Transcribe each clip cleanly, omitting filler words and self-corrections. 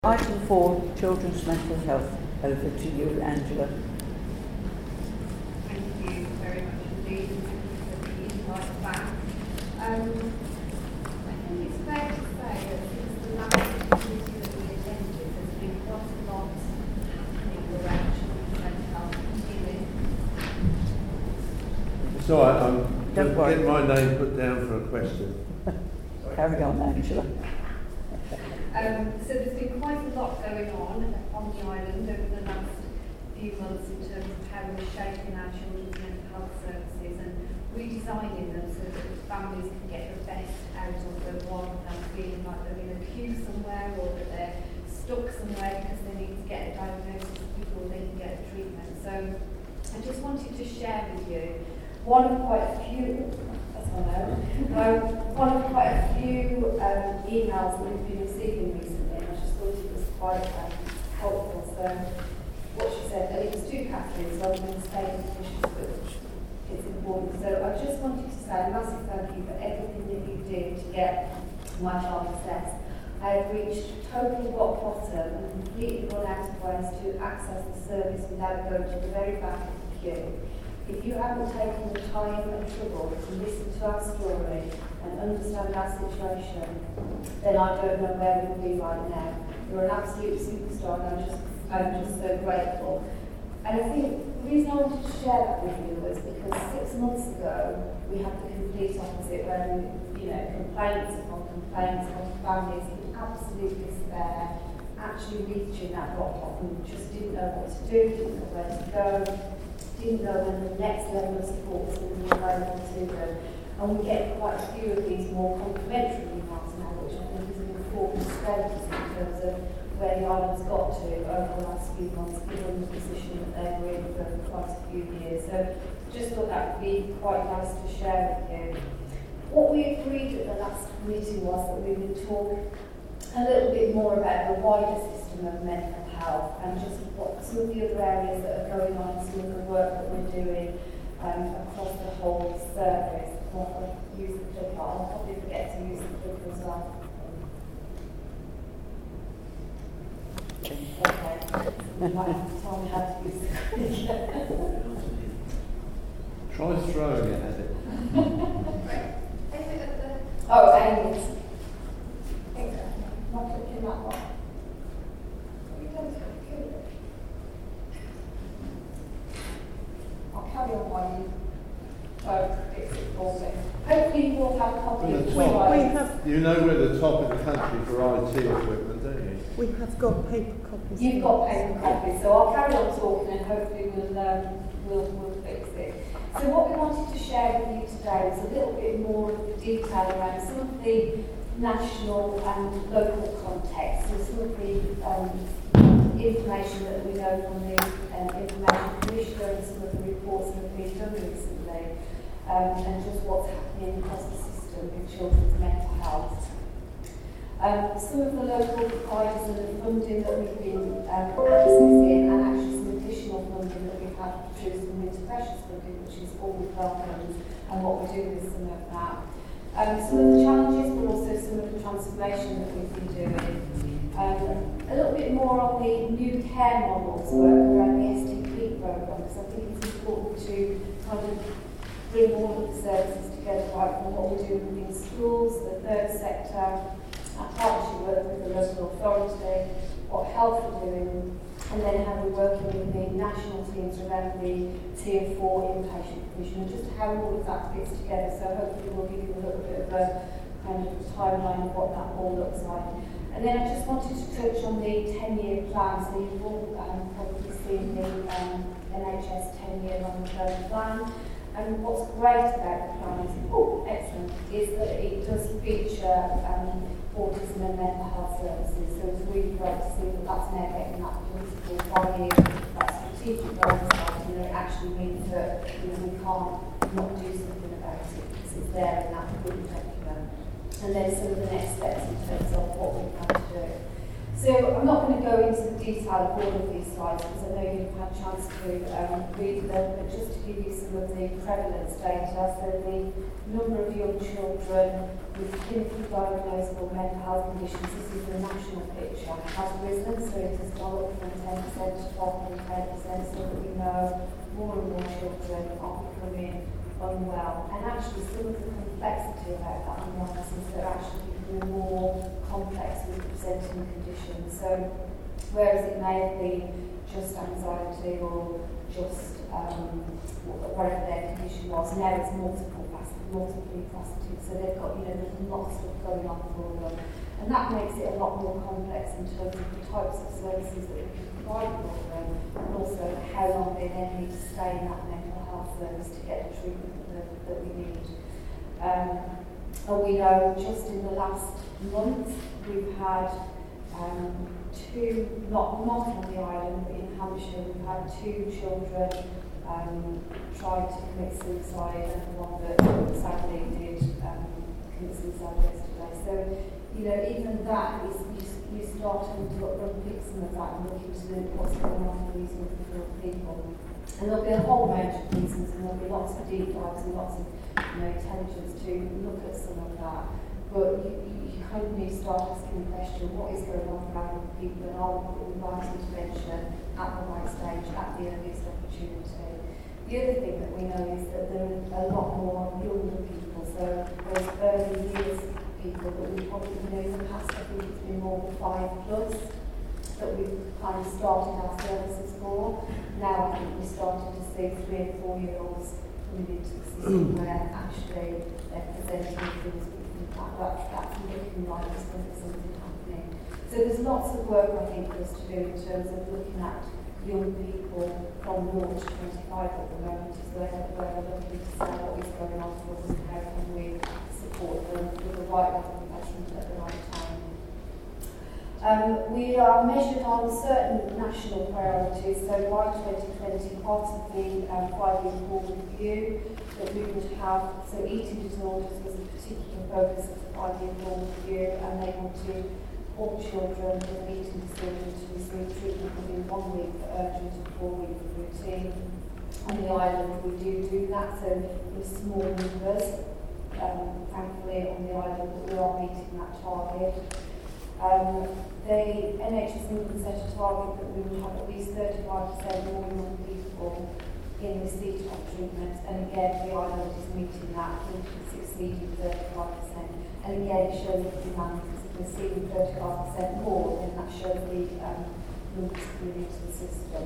Item 4, children's mental health. Over to you, Angela. Thank you very much indeed for the invite back. I think it's fair to say that since the last meeting that we attended, there's been quite a lot happening around children's mental health and healing. It's all right, I'm Don't getting worry. my name put down for a question. Carry on, Angela. So there's been quite a lot going on the island over the last few months in terms of how we're shaping our children's mental health services and redesigning them so that families can get the best out of them rather than feeling like they're in a queue somewhere or that they're stuck somewhere because they need to get a diagnosis before they can get a treatment. So I just wanted to share with you one of quite a few emails that we've been receiving recently, and I just thought it was quite helpful. So what she said, and it was to Catherine, so I'm going to say but it's important. So I just wanted to say a massive thank you for everything that you do to get my child assessed. I have reached total rock bottom and completely run out of ways to access the service without going to the very back of the queue. If you haven't taken the time and trouble to listen to our story and understand our situation, then I don't know where we'll be right now. You're an absolute superstar, and I'm just so grateful. And I think the reason I wanted to share that with you was because 6 months ago we had the complete opposite, when complaints upon families in absolute despair, actually reaching that rock bottom, just didn't know what to do, didn't know where to go. Didn't know when the next level of support was going to be available to them. And we get quite a few of these more complimentary emails now, which I think is an important status in terms of where the island's got to over the last few months, given the position that they were in for quite a few years. So just thought that would be quite nice to share with you. What we agreed at the last meeting was that we would talk a little bit more about the wider system of mental health and just what some of the other areas that are going on, some of the work that we're doing across the whole service. I'll use the clicker. I'll probably forget to use the clicker as well. Okay. So we might have to tell me how to use the clicker. Try throwing it at it. Oh, Amy's. Not clicking that one. I'll carry on while you fix it for me. Hopefully you will have a copy of the slides. You know we're the top of the country for IT equipment, don't you? We have got paper copies. You've got paper copies, so I'll carry on talking and hopefully we'll fix it. So what we wanted to share with you today was a little bit more of the detail around some of the national and local context, so some of the information that we know from the Information Commissioner and some of the reports that have been done recently, and just what's happening across the system with children's mental health. Some of the local providers and the funding that we've been accessing, and actually some additional funding that we've had through some winter pressures funding, which is always welcomed, and what we're doing with some of that. Some of the challenges, but also some of the transformation that we've been doing. A little bit more on the new care models work around the STP programme, because I think it's important to kind of bring all of the services together, right from what we're doing within schools, the third sector, our partnership work with the local authority, what health are doing, and then how we're working with the national teams around the Tier 4 inpatient provision, and just how all of that fits together. So hopefully we'll give you a little bit of a kind of timeline of what that all looks like. And then I just wanted to touch on the 10-year plan. So you've all probably seen the NHS 10-year long-term plan. And what's great about the plan is that it does feature autism and mental health services. So it's really great to see that that's now getting that political buy-in, that strategic oversight, and it actually means that we can't not do something about it because it's there in that good document. And then some of the next steps in terms of what we plan to do. So I'm not going to go into the detail of all of these slides because I know you've had a chance to read them, but just to give you some of the prevalence data. So the number of young children with clinically diagnosable mental health conditions, this is the national picture, has risen, so it has gone up from 10% to 12.8%, so that we know more and more children are becoming unwell. And actually some of the complexity about that unwellness is they're actually becoming more complex with presenting conditions. So whereas it may have been just anxiety or just whatever their condition was, now it's multiply faceted. So they've got, there's lots of stuff going on for them. And that makes it a lot more complex in terms of the types of services that we can provide for them, and also how long they then need to stay in that mental health service to get the treatment that we need. And we know just in the last month we've had two, not on the island, but in Hampshire, we've had 2 children tried to commit suicide, and the one that sadly did commit suicide yesterday. So, even that is, you start to unpick some of that and look into what's going on with these difficult people. And there'll be a whole range of reasons, and there'll be lots of deep dives and lots of intelligence to look at some of that. But you kind of need to start asking the question, what is going on around people, and are we putting the right intervention at the right stage, at the earliest opportunity? The other thing that we know is that there are a lot more younger people, so those early years people that we probably in the past, I think it's been more than 5 plus that we've kind of started our services for. Now I think we're starting to see 3 and 4-year-olds coming into the system where actually they're presenting things with that's looking like there's going to be something happening. So there's lots of work I think for us to do in terms of looking at young people from 0 to 25 at the moment, is where we're looking to see what is going on for us and how can we support them with the right level of investment at the right time. We are measured on certain national priorities, so by 2020 part of the 5-year core review that we would have, so eating disorders was a particular focus of the 5-year core review, and they wanted all children with an eating disorder to receive treatment within 1 week for urgent and 4 weeks for routine. On the island we do that, so in small numbers. Thankfully on the island we are meeting that target. The NHS England set a target that we would have at least 35% more young people in receipt of treatment, and again the island is meeting that, it's exceeding 35%. And again it shows the demand, because if we're seeing 35% more, then that shows the numbers coming into the system.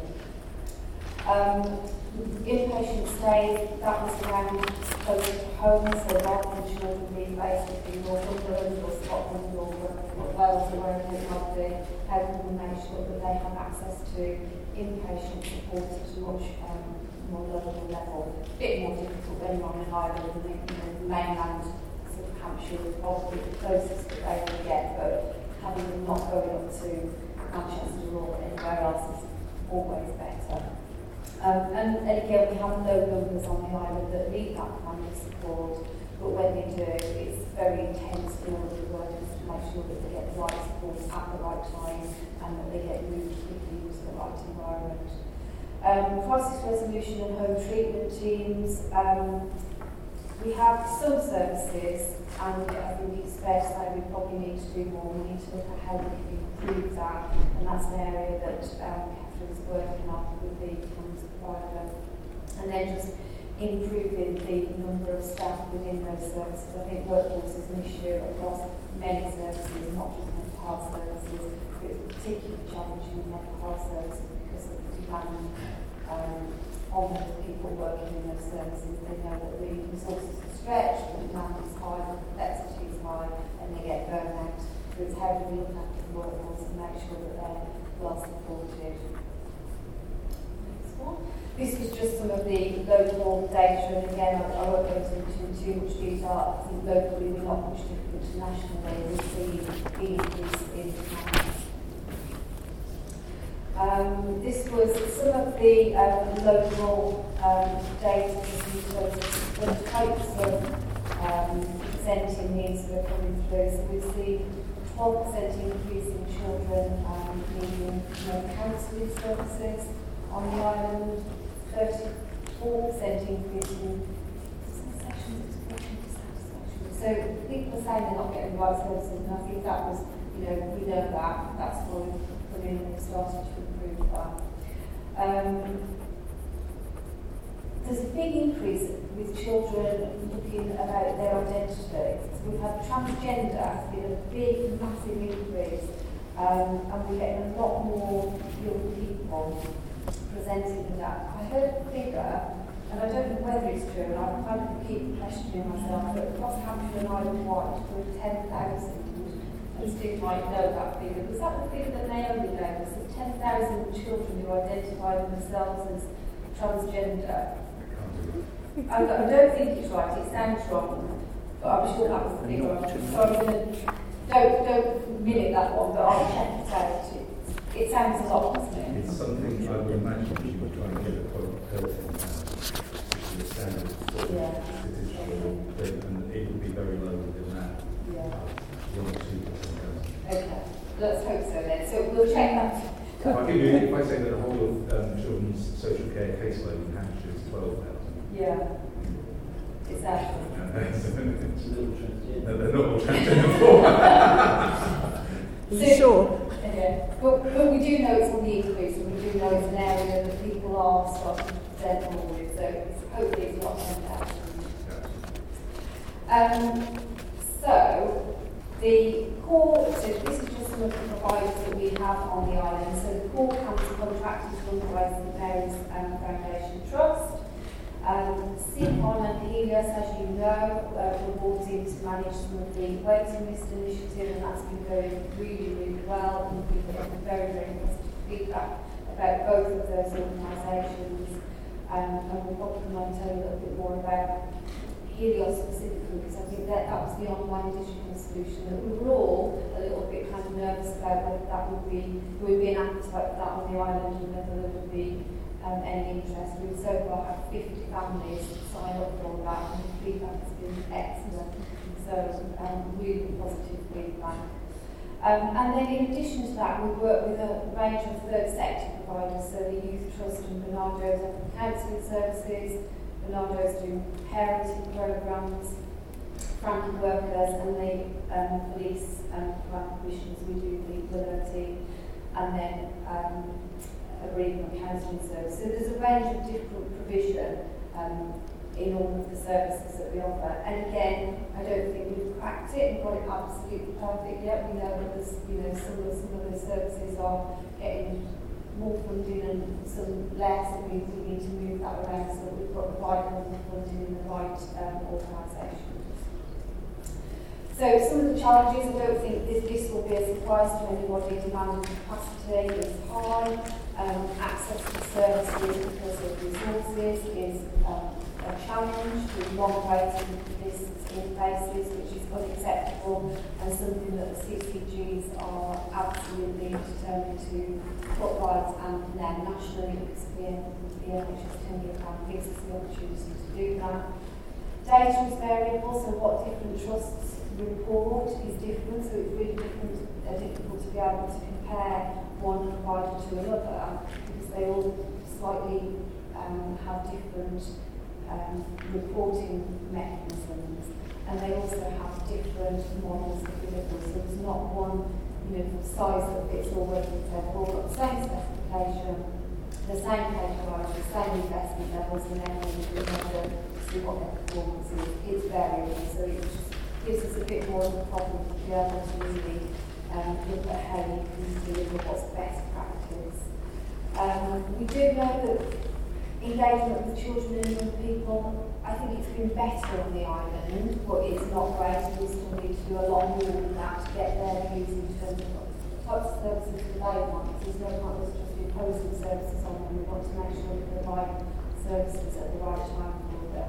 Inpatient stays, that was around closer to home, so rather than children being based in Northumberland or Scotland or Wales or wherever it might be, how can we make sure that they have access to inpatient support at a much more local level? A bit more difficult when you're on an island, and the mainland sort of Hampshire is probably the closest that they will get, but having them not going up to Manchester or anywhere else is always better. And again, we have low numbers on the island that need that kind of support, but when they do, it's very intense in order to work to make sure that they get the right support at the right time and that they get moved quickly into the right environment. Crisis resolution and home treatment teams. We have some services, and I think it's fair to say we probably need to do more. We need to look at how we can improve that, and that's an area that Catherine's working on with the funds provider. And then just improving the number of staff within those services. I think workforce is an issue across many services, not just mental health services. It's particularly challenging in mental health services because of the demand on the people working in those services. They know that the resources are stretched, the demand is high, the complexity is high, and they get burned out. So it's how do we look after the workforce and make sure that they're well supported. Next one. This was just some of the local data, and again, I won't go into too much detail. I think locally we're not much different to nationally. We see the increase in demand. This was some of the local data in terms of the types of presenting needs that are coming through. So we see 12% increase in children needing counselling services on the island, 34% increase in So people are saying they're not getting the right services, and I think that was, we know that's why we've come in and started to improve that. There's a big increase with children looking about their identity. So we've had transgender has been a big, massive increase, and we're getting a lot more young people presenting with that. I heard a figure, and I don't know whether it's true, and I kind of keep questioning myself, but across Hampshire and Isle of Wight, there were 10,000, and Steve might know that figure. Was that the figure that Naomi gave us, of 10,000 children who identify themselves as transgender? I don't think it's right, it sounds wrong, but I'm sure that was the figure. So I'm going to, don't minute that one, but I'll check it out. It sounds a lot, doesn't it? It's something I would imagine people trying to get a quote person the standard sort of citizenship, and it would be very low within that. Okay, let's hope so then. So we'll check that. If I say that the whole of children's social care caseload in Hampshire is 12,000. Yeah. Exactly. It's a little transgender. No, they're not all transgender. Are you sure? Yeah. But we do know it's on the increase, and we do know it's an area that people are starting to present more with, so hopefully it's not 10,000. So the core, so this is just some of the providers that we have on the island. So the core cancer contract is run by St Mary's Foundation Trust. CPON and Helios, as you know, were brought in to manage some of the waiting list initiative, and that's been going really, really well, and we've got very, very positive feedback about both of those organisations. And we'll probably tell you a little bit more about Helios specifically, because I think that was the online digital solution that we were all a little bit kind of nervous about whether that would be an appetite for that on the island, and whether there would be any interest. We've so far had 50 families sign up for that, and the feedback has been excellent. So really positive feedback. And then in addition to that, we work with a range of third sector providers, so the Youth Trust and Bernardo's offer counselling services, Bernardo's doing parenting programs, Frankie Workers, and the police and crime commissions. We do the Liberty, and then a bereavement counselling service. So there's a range of different provision in all of the services that we offer. And again, I don't think we've cracked it and got it absolutely perfect yet. We know that there's, some of the services are getting more funding and some less, and we need to move that around so that we've got the right level of funding in the right organisations. So some of the challenges, I don't think this will be a surprise to anybody. Demand and capacity is high. Access to services because of resources is a challenge, with long waiting lists in places, which is unacceptable, and something that the CCGs are absolutely determined to put right, and now nationally, because the NHS 10-year plan gives us the opportunity to do that. Data is variable, so what different trusts report is different, so it's really difficult to be able to compare one provider to another, because they all slightly have different reporting mechanisms, and they also have different models of delivery. So there's not one size that fits all, whether they've all got the same specification, the same KPIs, the same investment levels, and then we measure to see what their performance is. It's variable, so it just gives us a bit more of a problem to be able to really look at how you can deliver what's best practice. We do know that engagement with children and young people, I think it's been better on the island, but it's not great. We still need to do a lot more than that to get their views in terms of what types of services do they want. There's no point us just imposing services on them. We want to make sure we provide services at the right time for them.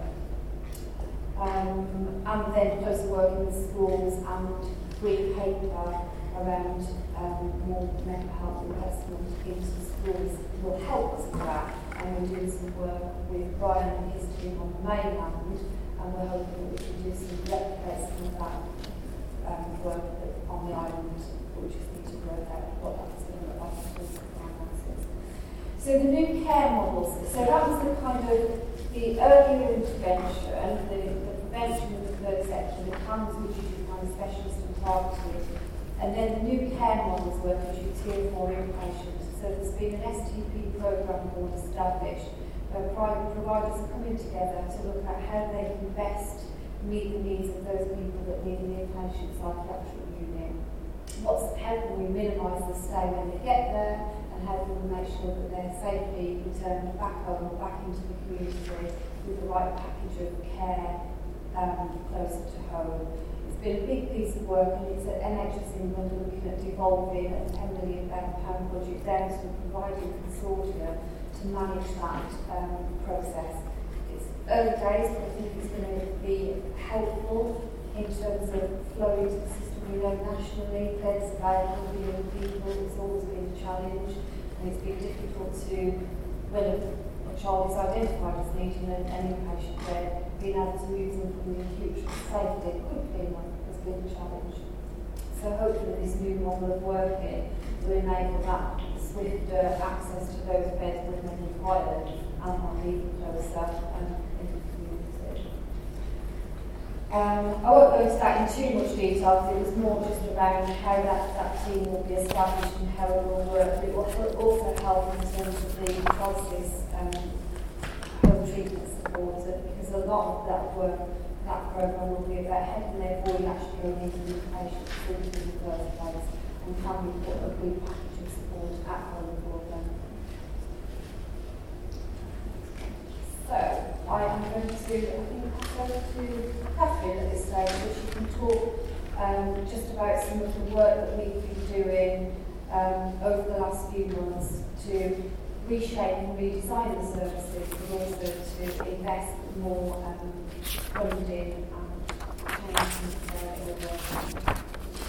And then closer working with schools and green paper around more mental health investment into schools will help us with that. And we're doing some work with Brian and his team on the mainland, and we're hoping that we can do some replicate some of that work on the island, but we just need to work out what that's going to look like in terms of finances. So the new care models, so that was the kind of the earlier intervention, the prevention of third sector, the CAMS, which is your kind of specialist and targeted, and then the new care models work as your tier 4 inpatient. So there's been an STP programme board established where private providers are coming together to look at how they can best meet the needs of those people that need an inpatient psychiatric unit. How can we minimise the stay when they get there, and how can we make sure that they're safely returned back home or back into the community with the right package of care closer to home. It's been a big piece of work, and it's at NHS England looking at devolving a £10 million budget down to a providing consortia to manage that process. It's early days, but I think it's going to be helpful in terms of flow into the system. We know nationally beds available for young people. It's always been a challenge, and it's been difficult to, when a child is identified as needing an inpatient bed, being able to move them from the acute to safety quickly has been a challenge. So hopefully this new model of working will enable that swifter access to those beds when they're required and are even closer in the community. I won't go into that in too much detail, because it was more just around how that team will be established and how it will work. It will also help in terms of the crisis home treatment support, because a lot of that work, that programme will be about how can they avoid actually going into the patient facility in the first place, and can we put a good package of support at home for them. So, I am going to, pass over to Catherine at this stage, so she can talk just about some of the work that we've been doing over the last few months to reshape and redesign the services, but also to invest more funding and change in the work.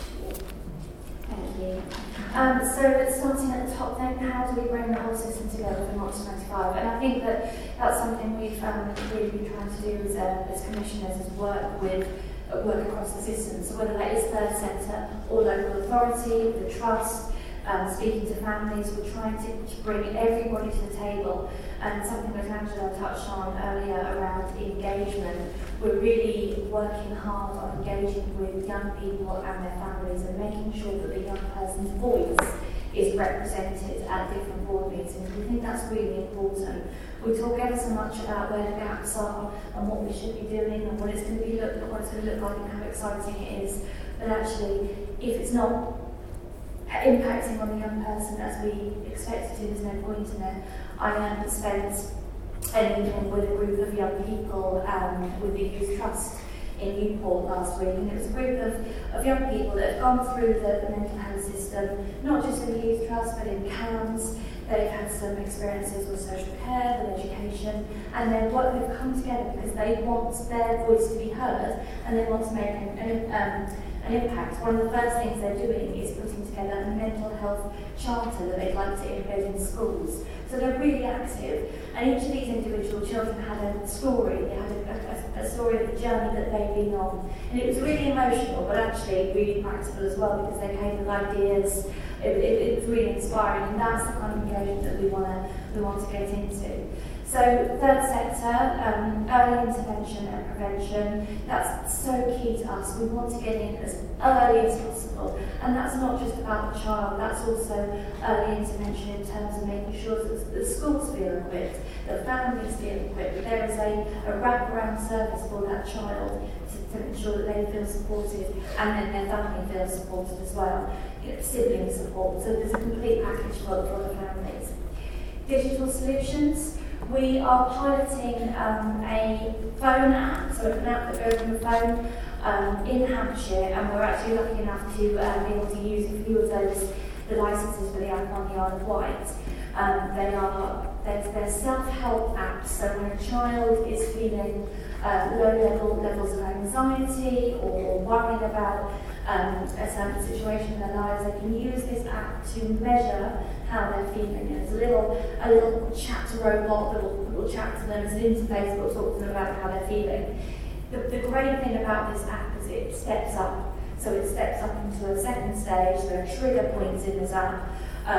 Thank you. So starting at the top then, how do we bring the whole system together for March 25? And I think that that's something we've really been trying to do as commissioners, is work across the system. So whether that is third sector or local authority, the trust, speaking to families, we're trying to bring everybody to the table. And something that Angela touched on earlier around engagement, we're really working hard on engaging with young people and their families and making sure that the young person's voice is represented at different board meetings. We think that's really important. We talk ever so much about where the gaps are and what we should be doing and what it's going to look like and how exciting it is. But actually, if it's not impacting on the young person as we expect it to, there's no point in it. I spent an evening with a group of young people with the Youth Trust in Newport last week, and it was a group of young people that have gone through the mental health system, not just in the Youth Trust but in CAMS. They've had some experiences with social care, with education, and they've come together because they want their voice to be heard and they want to make an impact. One of the first things they're doing is putting together a mental health charter that they'd like to embed in schools. So they're really active, and each of these individual children had a story. They had a story of the journey that they've been on, and it was really emotional, but actually really practical as well, because they came with ideas. It was really inspiring, and that's the kind of engagement that we want to get into. So third sector, early intervention and prevention, that's so key to us. We want to get in as early as possible, and that's not just about the child, that's also early intervention in terms of making sure that the schools feel equipped, that families feel equipped, that there is a wraparound service for that child to ensure that they feel supported and then their family feels supported as well. Sibling support, so there's a complete package for the families. Digital solutions. We are piloting a phone app, so an app that goes on the phone in Hampshire, and we're actually lucky enough to be able to use a few of the licenses for the app on the Isle of Wight. They're self-help apps, so when a child is feeling low levels of anxiety or worrying about a certain situation in their lives, they can use this app to measure how they're feeling. It's a little chat robot that will chat to them as an interface, but will talk to them about how they're feeling. The great thing about this app is it steps up. So it steps up into a second stage. There are trigger points in this app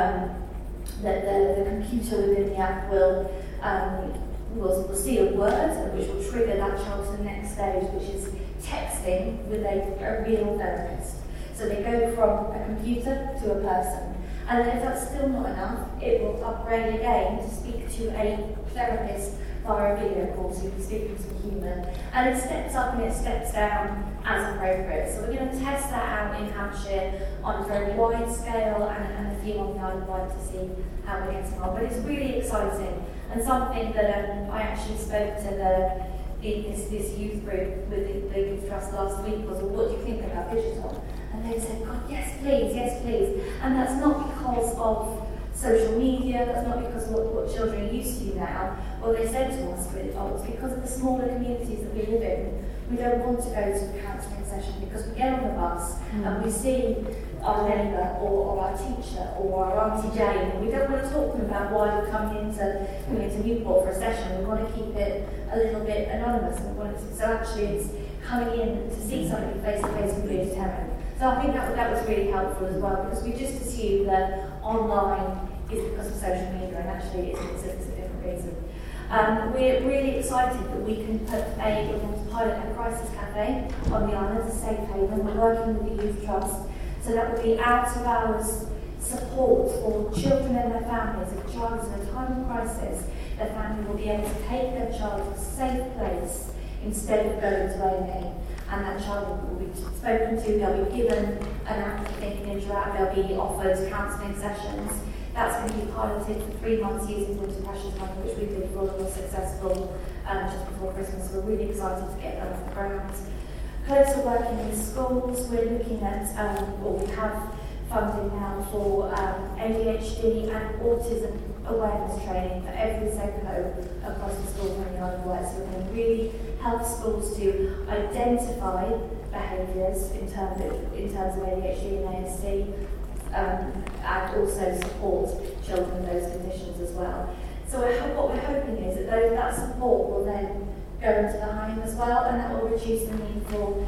that the computer within the app will see a word, which will trigger that child to the next stage, which is texting with a real therapist. So they go from a computer to a person. And then if that's still not enough, it will upgrade again to speak to a therapist via a video call, so you can speak to a human. And it steps up and it steps down as appropriate. So we're going to test that out in Hampshire on a very wide scale and a few on the Isle of Wight to see how we're getting on. But it's really exciting and something that I actually spoke to this youth group with the Youth Trust last week was, well, what do you think about digital? And they said, God, yes please. And that's not because of social media, that's not because of what children are used to now. Well, they said to us, it's because of the smaller communities that we live in. We don't want to go to a counselling session because we get on the bus and we see our neighbour or our teacher or our Auntie Jane, and we don't want to talk to them about why we're coming into Newport for a session. We want to keep it a little bit anonymous. So actually it's coming in to see somebody face to face would be a deterrent. So I think that was really helpful as well, because we just assume that online is because of social media, and actually it's a different reason. We're really excited that we can put we're going to pilot a crisis cafe on the island, a safe haven. We're working with the Youth Trust, so that will be out of hours support for children and their families. If a child is in a time of crisis, their family will be able to take their child to a safe place instead of going to A&E. And that child will be spoken to, they'll be given an active thinking interact, they'll be offered counselling sessions. That's going to be piloted for 3 months using Winter Passions Month, which we did for all successful just before Christmas. So we're really excited to get that off the ground. Closer working in schools, we're looking at, we have funding now for ADHD and autism awareness training for every SENCO across the schools on the Isle of Wight. So we're going to really help schools to identify behaviours in terms of ADHD and ASD, and also support children with those conditions as well. So what we're hoping is that that support will then go into the home as well, and that will reduce the need for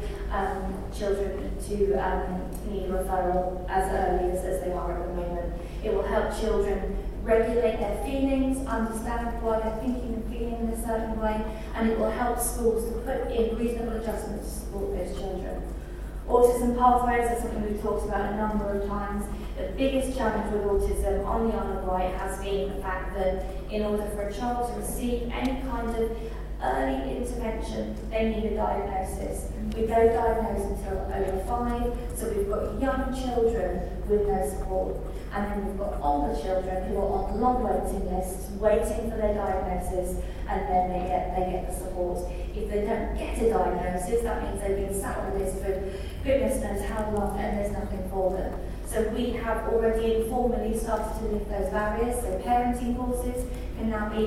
children to need a referral as early as they are at the moment. It will help children regulate their feelings, understand why they're thinking and feeling in a certain way, and it will help schools to put in reasonable adjustments to support those children. Autism pathways are something we've talked about a number of times. The biggest challenge with autism on the Isle of Wight has been the fact that in order for a child to receive any kind of early intervention, they need a diagnosis. We don't diagnose until over 5, so we've got young children with no support, and then we've got older children who are on long waiting lists, waiting for their diagnosis, and then they get the support. If they don't get a diagnosis, that means they've been sat on a list for goodness knows how long, and there's nothing for them. So we have already informally started to lift those barriers. So parenting courses can now be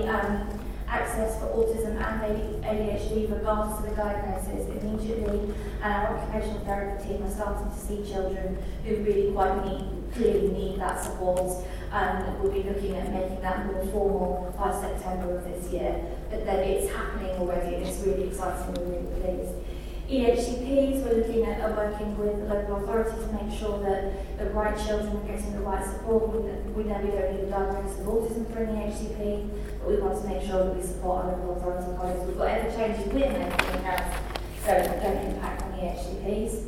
access for autism and ADHD regardless of the diagnosis immediately, and our occupational therapy team are starting to see children who really clearly need that support, and we'll be looking at making that more formal by September of this year. But then it's happening already, and it's really exciting. We're really pleased. EHCPs, we're looking at working with the local authority to make sure that the right children are getting the right support. We know we don't need a diagnosis of autism for an EHCP, but we want to make sure that we support our local authority colleagues. We've got ever-changing we're making in-house, so that don't impact on EHCPs.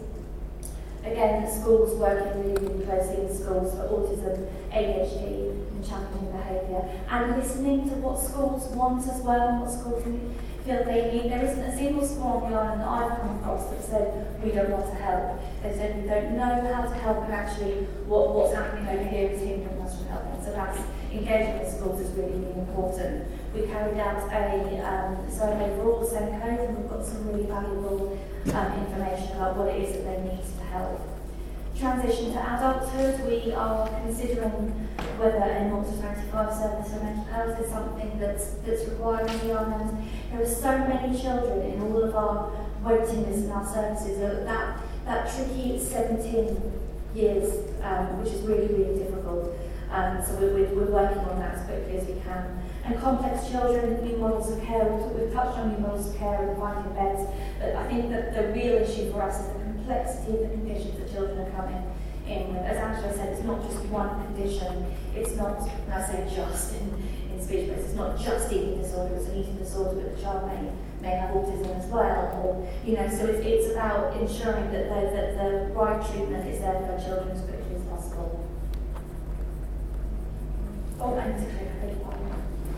Again, the schools working really closely with schools for autism, ADHD and challenging behaviour, and listening to what schools want as well, and what schools feel they need. There isn't a single school on the island that I've come across that said we don't want to help. They said we don't know how to help, and actually what's happening over here is hindering us from helping. So that's engagement with schools is really, really important. We carried out a survey for all the SENCOs, and we've got some really valuable information about what it is that they need to help. Transition to adulthood, we are considering whether a 0 to 25 service for mental health is something that's required on the island. There are so many children in all of our waiting lists and our services that tricky 17 years, which is really, really difficult. So we're working on that as quickly as we can. And complex children, new models of care, we've touched on new models of care and finding beds, but I think that the real issue for us is the complexity of the conditions that children are coming in with. As Angela said, it's not just one condition. It's not, and I say just in speech, but it's not just eating disorder, it's an eating disorder, but the child may have autism as well, or, so it's about ensuring that the right treatment is there for children as quickly as possible. Oh, and to click, I beg your pardon.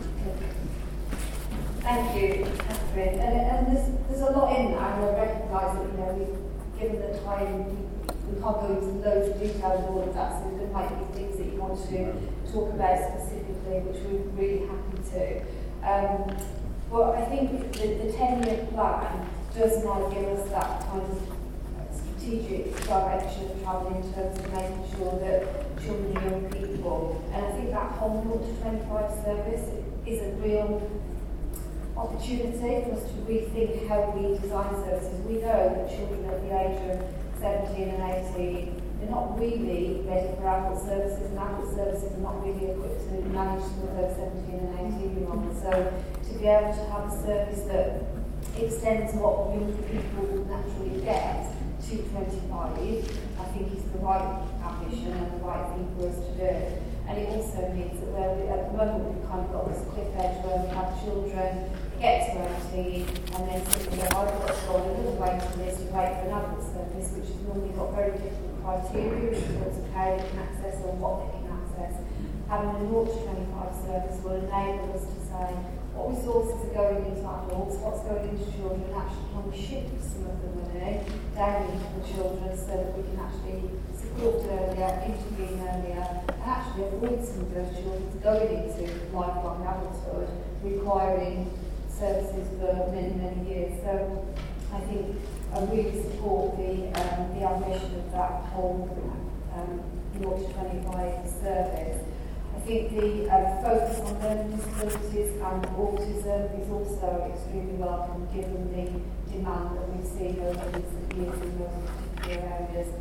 Thank you, Catherine. And there's a lot in that, and I recognise that, we've given the time, we can't go into loads of detail of all of that, so there might be things that you want to talk about specifically, which we're really happy to. But I think the 10-year plan does now give us that kind of strategic direction of travel in terms of making sure that children and young people, and I think that whole 0 to 25 service is a real opportunity for us to rethink how we design services. We know that children at the age of 17 and 18, they're not really ready for adult services, and adult services are not really equipped to manage some of those 17 and 18-year-olds. So to be able to have a service that extends what young people would naturally get to 25, I think is the right ambition and the right thing for us to do. And it also means that where at the moment we've kind of got this cliff edge where we have children get to 18 and then suddenly I've got to go on a little waiting list and wait for an adult service, which has normally got very different criteria in terms of how they can access or what they can access. Having a 0 to 25 service will enable us to say what resources are going into adults, what's going into children, and actually can we shift some of the money down into the children so that we can actually support earlier, intervene earlier, and actually avoid some of those children going into lifelong adulthood, requiring services for many, many years. So I think I really support the ambition of that whole 0 to 25 service. I think the focus on learning disabilities and autism is also extremely welcome given the demand that we've seen over recent years in those particular areas.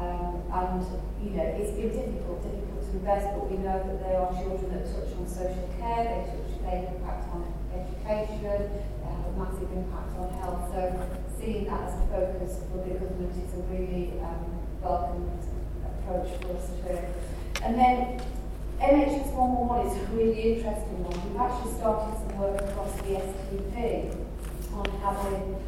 It's been difficult to invest, but we know that there are children that touch on social care, they impact on education, they have a massive impact on health. So seeing that as a focus for the government is a really welcome approach for us too. And then NHS 111 is a really interesting one. We've actually started some work across the STP on having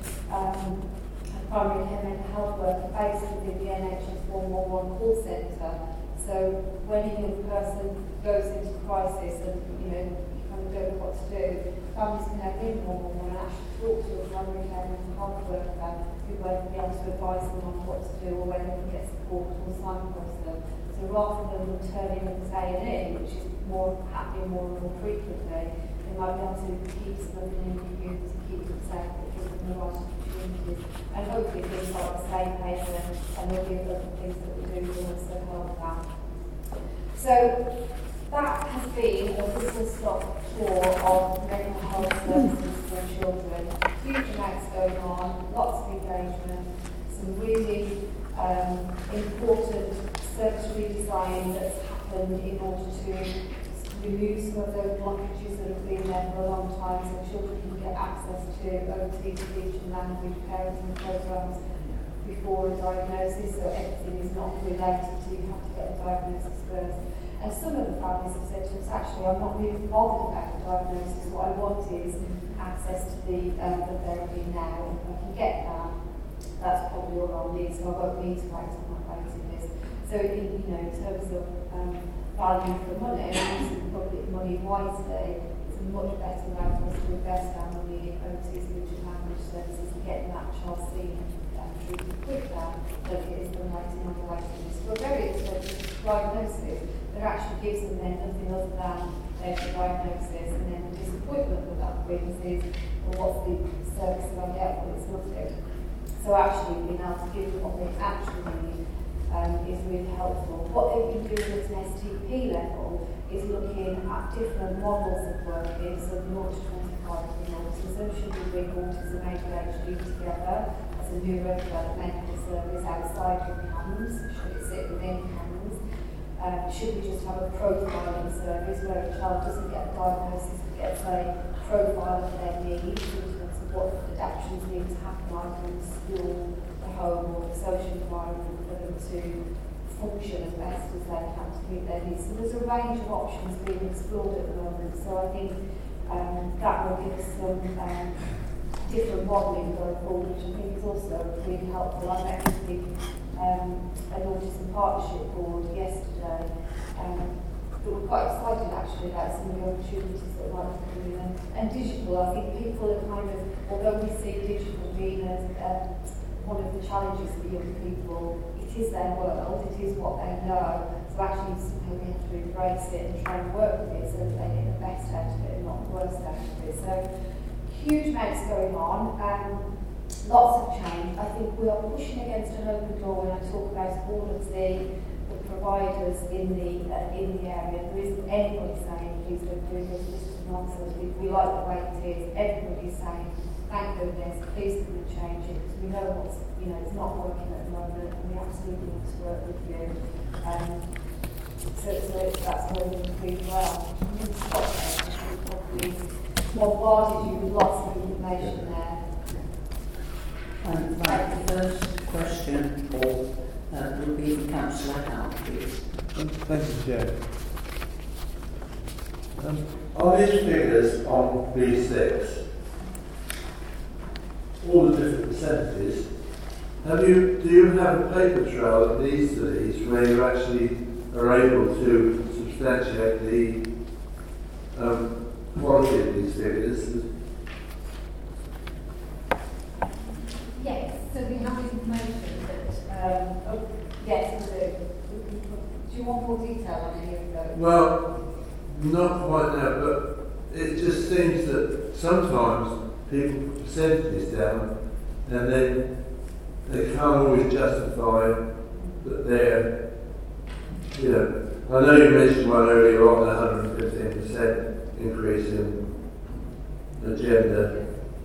a primary care mental health worker based within the NHS 111 call centre. So when a young person goes into crisis and you kind of don't know what to do, families can have in 111 and actually talk to a primary care mental health worker who will be able to advise them on what to do or whether they can get support or signpost them. So rather than them turning up as A&E, which is happening more and more frequently, they might be able to keep some of them in the community, keep them safe, but give them the right opportunities. And hopefully things like the safe haven and all the other things that we do will also help that. So that has been a whistle-stop tour of mental health services for children. Huge amounts going on, lots of engagement, some really important service redesign that's happened in order to remove some of those blockages that have been there for a long time so children can get access to OT, speech and language parenting programs before a diagnosis, so everything is not related to you have to get a diagnosis first. And some of the families have said to us, actually, I'm not really bothered about the diagnosis, what I want is access to the therapy now. If I can get that, that's probably all I'll need, so I won't need to wait on that waiting list. So in terms of value for money, and using public money wisely, it's a much better way for us to invest our money in OT, speech and language services, and getting that child seen and treated quicker than it is than waiting on the waiting list. For a very expensive diagnosis, that actually gives them then nothing other than their diagnosis, and then the disappointment that brings is, well, what's the service that I get? Well, it's nothing. So actually being able to give them what they actually need is really helpful. What they've been doing at an STP level is looking at different models of working, so 0 to 25-year-olds. So some children with autism, ADHD together as a neurodevelopmental service outside of CAMHS. Should it sit within CAMHS? Should we just have a profiling service where a child doesn't get a diagnosis but gets a profile of their needs in terms of what adaptations need to happen either in the school, the home or the social environment for them to function as best as they can to meet their needs. So there's a range of options being explored at the moment. So I think that will give us some different modelling going forward, which I think is also really helpful. I met with an Autism Partnership Board yesterday. But we're quite excited actually about some of the opportunities that might be coming in. And digital, I think people are kind of, although we see digital being one of the challenges for young people, it is their world, it is what they know. So actually somehow we have to embrace it and try and work with it so that they get the best out of it and not the worst out of it. So huge amounts going on, lots of change. I think we are pushing against an open door when I talk about all of the providers in the area. There isn't anybody saying, please don't do this, this is nonsense, we like the way it is. Everybody's saying, thank goodness, please can we change it, because we know what's, it's not working at the moment, and we absolutely want to work with you. So that's where we can do well. We need to stop there, because we've probably bombarded you with lots of information there. Right, the first question will be the Councillor Howe, please. Thank you, Chair. Are these figures on B6, all the different percentages, do you have a paper trail that leads to these where you actually are able to substantiate the quality of these figures? Yes, so we have information that, yes, we do. Do you want more detail on any of those? Well, not quite now, but it just seems that sometimes people put percentages down and then they can't always justify that they're, I know you mentioned one earlier on, 115% increase in the gender.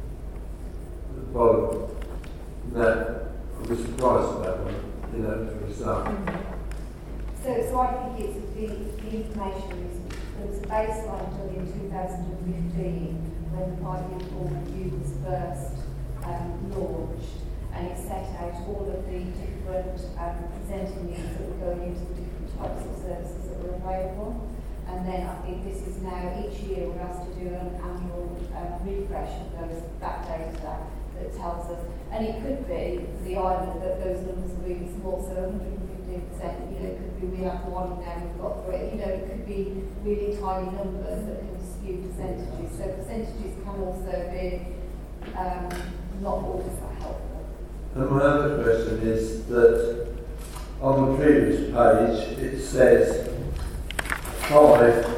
Well, that I was surprised about one, for a start. So I think it's the information is there was a baseline done in 2015 when the 5-year full review was first launched, and it set out all of the different presenting needs that were going into the different types of services that were available. And then I think this is now each year we're asked to do an annual refresh of that data that tells us, and it could be the island that those numbers are really small, so 115%, it could be we have one now we've got three, it could be really tiny numbers that can skew percentages. So percentages can also be not always that helpful. And my other question is that on the previous page it says 5,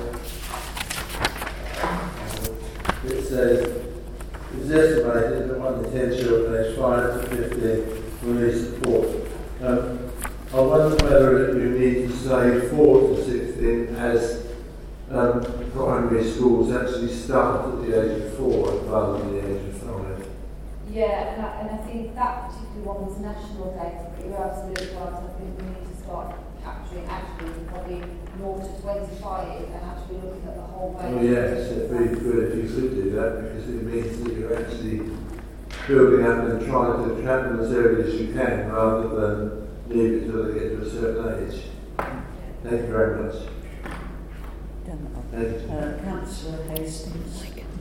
it says it's estimated that 1 in 10 children aged 5 to 15 will need support. I wonder whether you need to say 4 to 16 as primary schools actually start at the age of 4 rather than the age of 5. Yeah, and I think that particular one was national data, but you're absolutely right. I think we need to start capturing actually probably 0 to 25 and actually looking at the whole range. Oh yes, it'd be good if you could do that, because it means that you're actually building up and trying to trap them as early as you can rather than leave it till they get to a certain age. Thank you very much. Councillor Hastings.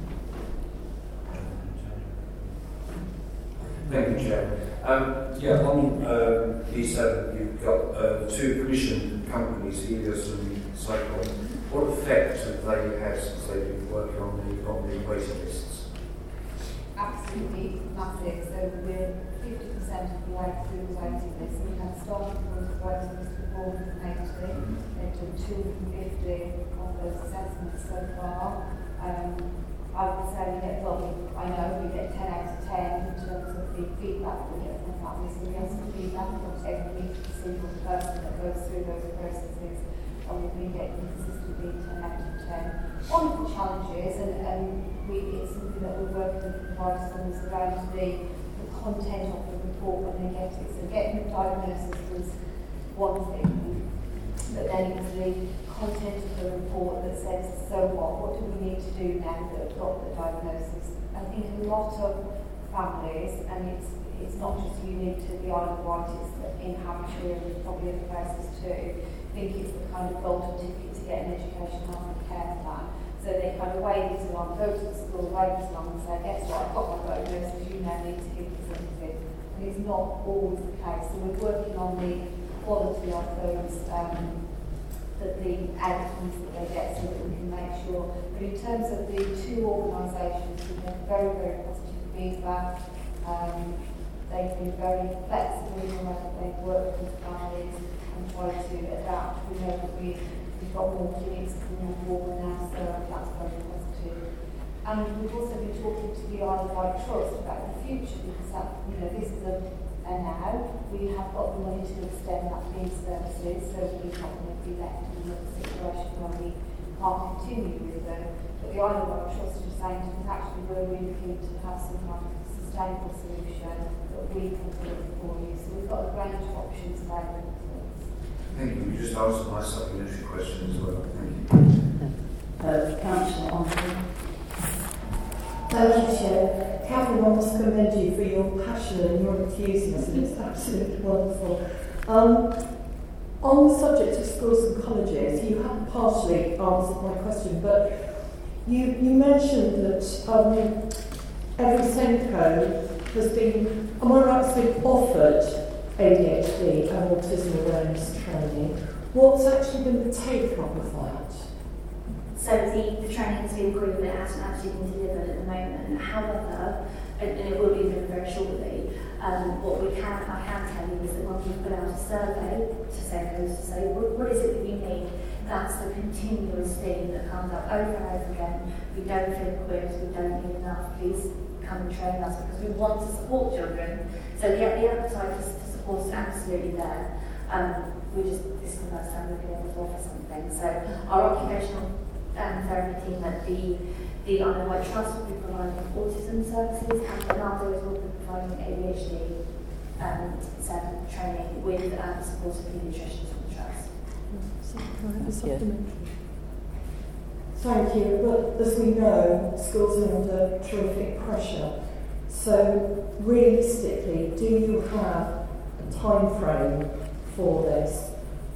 Thank you, Chair. On B7, you've got 2 commissioned companies, Helios and Cyclone. What effect have they had since they've been working on the waiting lists? Absolutely massive. So we're 50% of the way through the waiting list. We have started with the waiting list before 480. They've done 250 of those assessments so far. I would say I know we get 10 out of 10 in terms of the feedback we get from families. So we have some feedback from every single person that goes through those processes, and we've been getting consistently 10 out of 10. One of the challenges, and it's something that we're working with providers on, is around the content of the report when they get it. So getting the diagnosis was one thing, but then it's the content of the report that says, so what do we need to do now that we've got the diagnosis? I think a lot of families, and it's it's not just unique to the Isle of Wight, it's in Hampshire and probably other places too. I think it's the kind of golden ticket to get an education harmony care plan. So they kind of wave it along, go to the school, wave it along and say, guess what, I've got my bonus, so you now need to give me something. And it's not always the case. So we're working on the quality of those, the outcomes that they get so that we can make sure. But in terms of the two organisations, we've had very, very positive feedback. They've been very flexible in the way that they've worked with families and tried to adapt. We know that we've got more clinics coming on board now, so that's very positive. And we've also been talking to the Isle of Wight Trust about the future, because that, this is a now. We have got the money to extend that these services, so we're not going to be left in a situation where we can't continue with them. But the Isle of Wight Trust is saying to us, actually, we're really keen to have some kind of sustainable solution that we can deliver for you. So we've got a range of options available to us. Thank you. You just answered my supplementary question as well. Thank you. Councillor Andre. Thank you, Chair. Catherine, I must commend you for your passion and your enthusiasm. It's absolutely wonderful. On the subject of schools and colleges, you have partially answered my question, but you mentioned that every SENCO has been, am I right, has been offered ADHD and autism awareness training. What's actually been the take-up of that? So the training has been approved, but it hasn't actually been delivered at the moment. However, and it will be delivered very shortly, what I can tell you is that when we've put out a survey to SENCOs to say, what is it that you need? That's the continuous thing that comes up over and over again. We don't feel equipped, we don't need enough, please come and train us, because we want to support children. So the appetite to support is absolutely there. This is the first time we've been able to offer something. So our occupational therapy team at the Isle of Wight Trust will be providing autism services, and Bernardo will be providing ADHD training with support of paediatricians from the Trust. Thank you. But as we know, schools are under terrific pressure. So realistically, do you have a time frame for this?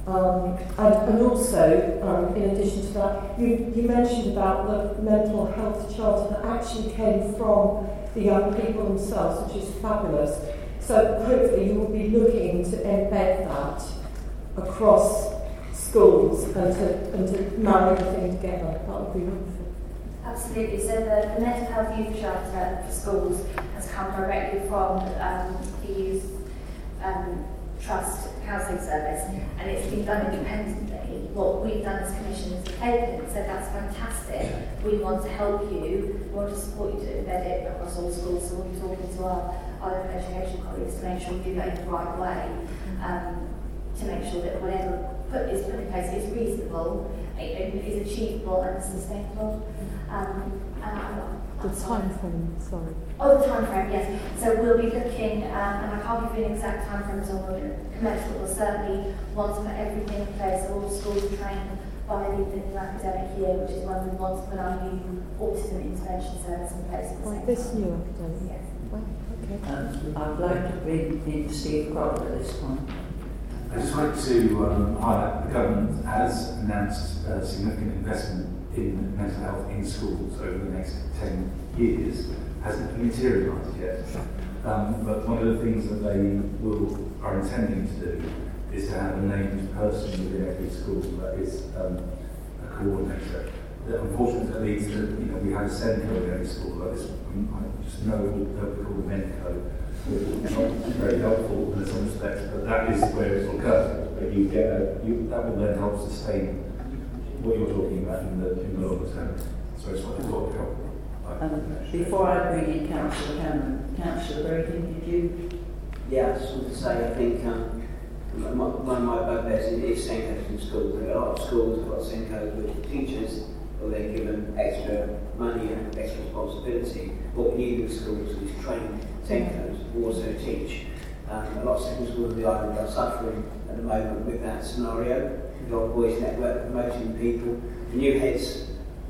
And also, in addition to that, you mentioned about the mental health charter that actually came from the young people themselves, which is fabulous. So hopefully you will be looking to embed that across schools and to marry everything together. That would be wonderful. Absolutely. So the mental health youth charter for schools has come directly from the Youth Trust Counselling Service, and it's been done independently. What we've done as Commission is taken it, so that's fantastic. We want to help you, we want to support you to embed it across all schools, so we'll be talking to our local education colleagues to make sure we do that in the right way, to make sure that whatever is put in place is reasonable, is achievable and sustainable. The time frame, sorry. Oh, the time frame, yes. So we'll be looking, and I can't give you an exact time frame until we're commenced, but we'll certainly want to put everything in place. So all schools are trained by the new academic year, which is when we want to put our new autism intervention service in place. Like this new academic? Yes. Wow, okay. I'd like to bring in Steve Crocker at this point. I'd just like to highlight the government has announced a significant investment in mental health in schools over the next 10 years. Hasn't materialised yet. But one of the things that they are intending to do is to have a named person within every school that is a coordinator. Unfortunately, that leads to, we have a SENCO in every school like this. I just know what we call the MENCO, which is not very helpful in some respects, but that is where it will go. But you get that will then help sustain what you're talking about in the longer term. So it's what I thought would help. Before I bring in Councillor Cameron, Councillor Braden, did you? Yeah, I just want to say, I think one of my bugbears is SENCOs in schools. There are a lot of schools have got SENCOs with teachers, or they're given extra money and extra responsibility. What we need in schools is trained SENCOs who also teach. A lot of secondary schools in the island are suffering at the moment with that scenario. We've got Boys Network promoting people. The new heads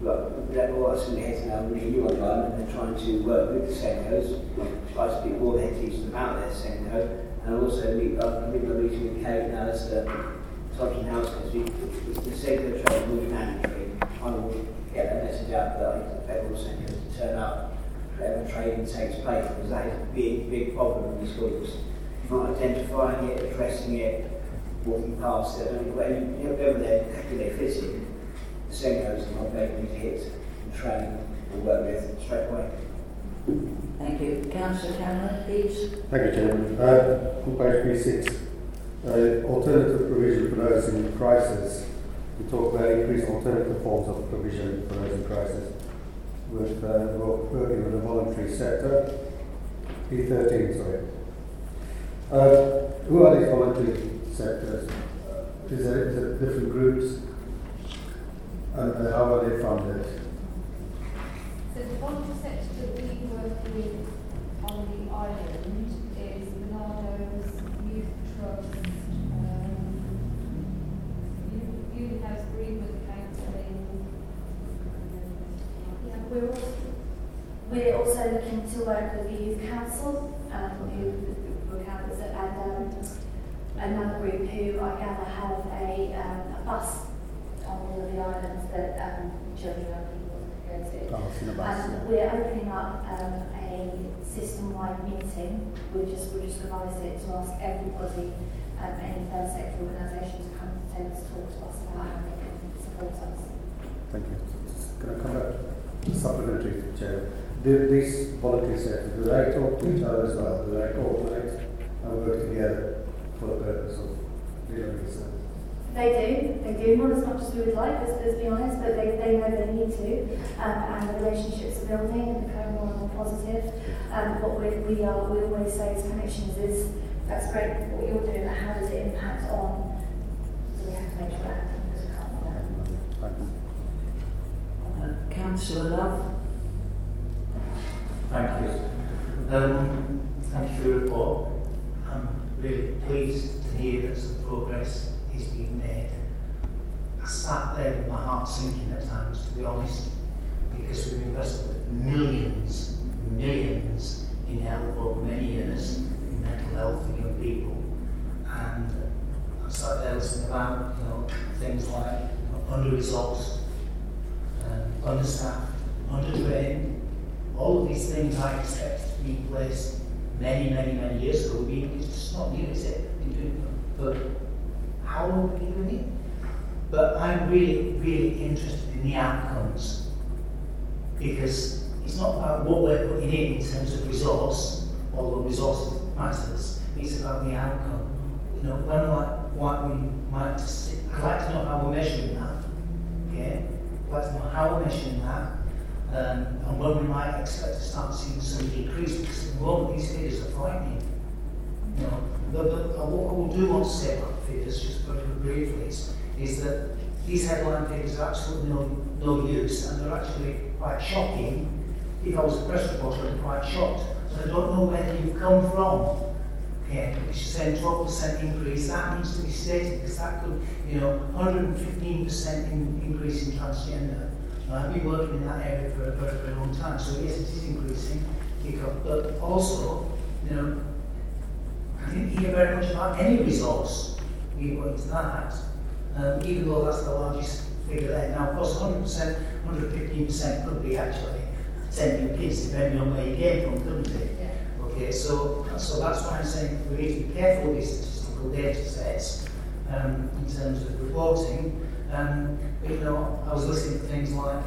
what's in the heads now, really new online, and they're trying to work with the Senkos. I speak more head teachers about their Senko, and also meet meeting with Kate now as the Thompson House, because the Senko training will be mandatory. I will get that message out that I expect all Senkos to turn up wherever training takes place, because that is a big problem in the schools. Not identifying it, addressing it, walking past it, and wherever they're fitting, the Senkos are not making it hit and train and work with straight away. Thank you. Councillor Cameron, please. Thank you, Chairman. On page B6, alternative provision for those in crisis. We talk about increased alternative forms of provision for those in crisis. With working with the voluntary sector. E13, sorry. Who are these voluntary sectors? Is it different groups? And how are they funded? So the voluntary sector that we work with on the island is Bernardo's Youth Trust, Youth House Bereavement Counselling. Yeah, we're also looking to work with the Youth Council, and another group who I gather have a bus on all of the islands that children and people go to. And we're opening up a system-wide meeting. We've just revised it to ask everybody, any third sector organisation to come to the table to talk to us about how they can support us. Thank you. Can I come back to supplementary, Chair? These voluntary sectors, do they talk to each other as well? Do they coordinate and work together for the purpose of dealing with this? They do, not as much as we would like, let's be honest, but they know they need to, and the relationships are building and becoming more and more positive. What we always say as commissioners is, that's great what you're doing, but how does it impact on, so we have to make sure that happens, because we can't do that. Councillor Love. Thank you. Thank you for your report. I'm really pleased to hear that some progress is being made. I sat there with my heart sinking at times, to be honest, because we've invested millions in health over many years, in mental health for young people. And I sat there listening about things like under-resourced, understaffed, undertrained. All of these things I expect to be in place many years ago. It's just not new, is it? We've been doing them for how long have we been doing it? But I'm really interested in the outcomes, because it's not about what we're putting in terms of resource, although resource matters. It's about the outcome. What we might see. I'd like to know how we're measuring that. Okay? I'd like to know how we're measuring that. And when we might expect to start seeing some decrease, because at the moment these figures are frightening. But what I do want to say about the figures, just very briefly, is that these headline figures are absolutely no use, and they're actually quite shocking. If I was a press reporter, I'd be quite shocked. So I don't know where you've come from. Okay, which is saying 12% increase, that needs to be stated, because that could, 115% increase in transgender. I've been working in that area for a very long time, so yes, it is increasing, but also, I didn't hear very much about any resource being put into that, even though that's the largest figure there. Now, of course, 100%, 115% could be actually 10 new kids, depending on where you came from, couldn't it? Yeah. Okay, so that's why I'm saying we need to be careful with these statistical data sets in terms of reporting. I was listening to things like,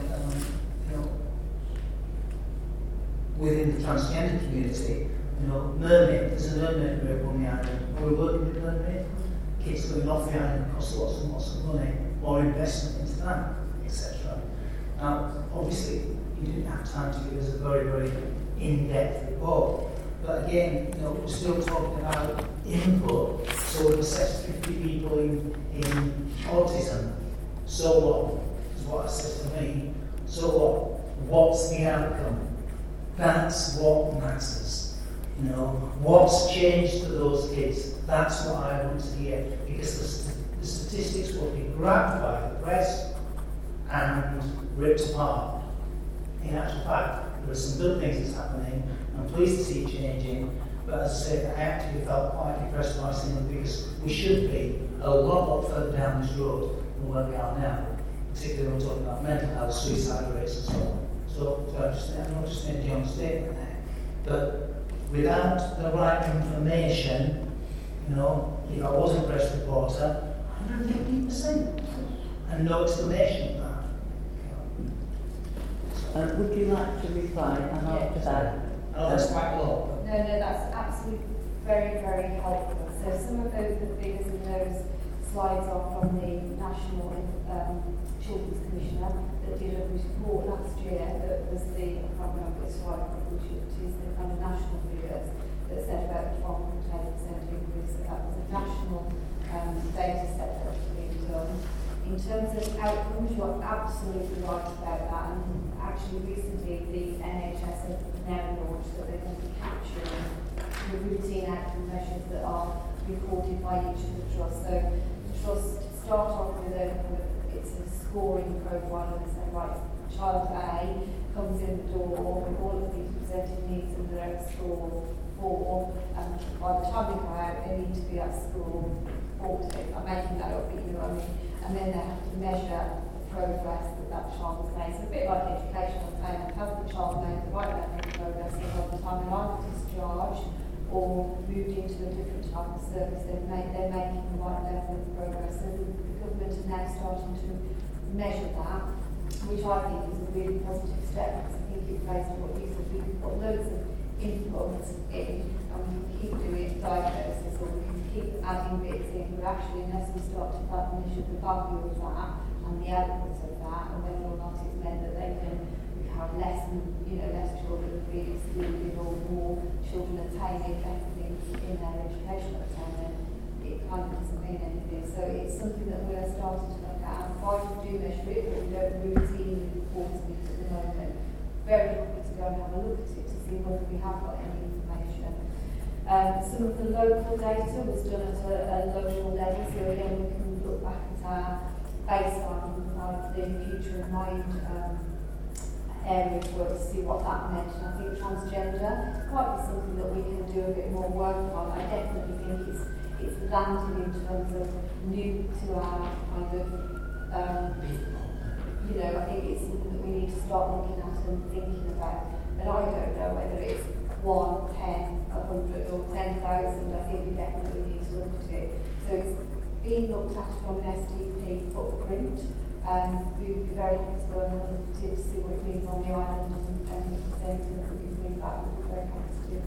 within the transgender community, Mermaid, there's a Mermaid group on the island. We're working with Mermaid. Kids going off the island cost lots and lots of money, more investment into that, etc. Now, obviously, you didn't have time to give us a very in-depth report. But again, we're still talking about input. So we've assessed 50 people in autism. So what? Is what I said to me. So what? What's the outcome? That's what matters. What's changed for those kids? That's what I want to hear. Because the statistics will be grabbed by the press and ripped apart. In actual fact, there are some good things that's happening. I'm pleased to see it changing, but as I say, I actually felt quite depressed by seeing it because we should be a lot further down this road than where we are now, particularly when we're talking about mental health, suicide rates and so on. So I'm not just making a statement there, but without the right information, you know, if I was a press reporter, 115%, and no explanation of that. Would you like to reply after that? Oh, that's quite a lot. No, that's absolutely very, very helpful. So some of the figures in those slides are from the National Children's Commissioner that did a report last year that was the, I can't remember which slide, which is the kind of national figures that said about the 12.8% increase. So that was a national data set that was being done. In terms of outcomes, you're absolutely right about that. And actually recently the NHS have now launched that they're going to be capturing the routine outcome measures that are reported by each of the trusts. So the trusts start off with it's a scoring profile and say, right, child A comes in the door with all of these presented needs and they're at score 4, and by the time they go out they need to be at score 40. I'm making that up, but you know what I mean. And then they have to measure the progress that child has made. So a bit like educational payment, has the child made the right level of progress by the time they're either discharged or moved into a different type of service, they're making the right level of progress. So the government is now starting to measure that, which I think is a really positive step. I think it plays on what you said, we can put loads of inputs in and we can keep doing diagnosis or we can keep adding bits in, but actually unless we start to measure the value of that and the outputs of that and whether or not it's meant that they can have less children being excluded or more children attaining better things in their educational attainment, it kind of doesn't mean anything. So it's something that we're starting to look at. Provided we do measure it, but we don't routinely report it at the moment. Very happy to go and have a look at it to see whether we have got any information. Some of the local data was done at a local level, so again we can look back at our baseline, like the Future in Mind area to work to see what that meant. And I think transgender might be something that we can do a bit more work on. I definitely think it's landing in terms of new to our kind of, I think it's something that we need to start looking at and thinking about. And I don't know whether it's 1, 10, 100 or 10,000. I think we definitely need to look at it. So it's being looked at from an SDP footprint. We would be very happy to go and look at it to see what it means on the island and present and we can bring back. We'd be very happy to do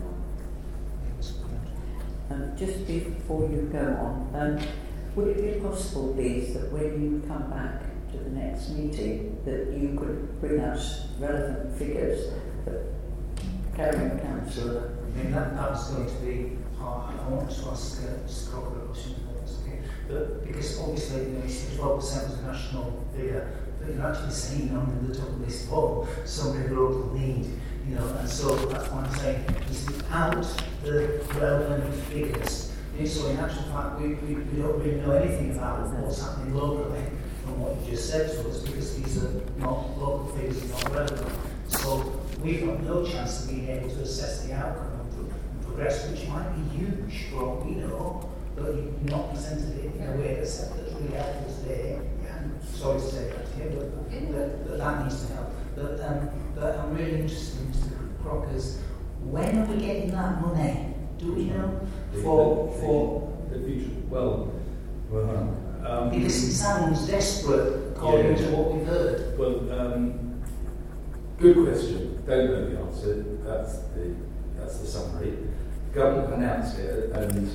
that. Just before you go on, would it be possible, please, that when you come back to the next meeting, that you could bring us relevant figures that Caring Councillor? I mean, that was going to be, I want to ask Scott a question, okay? But because obviously, it's 12% was a national figure, but you're actually seeing on the top of this poll some local need, and so that's why I'm saying is without the relevant figures. So in actual fact, we don't really know anything about what's happening locally from what you just said to us because these are not local figures, are not relevant. So we've got no chance of being able to assess the outcome and progress, which might be huge for all we know, but you've not presented it in a way that's really helpful today. Sorry to say that here, but that needs to help. But I'm really interested in Mr. Crockers. When are we getting that money? Do we know? For the future. Well, because it sounds desperate according to what we've heard. Well, good question. Don't know the answer. That's the summary. The government announced it, and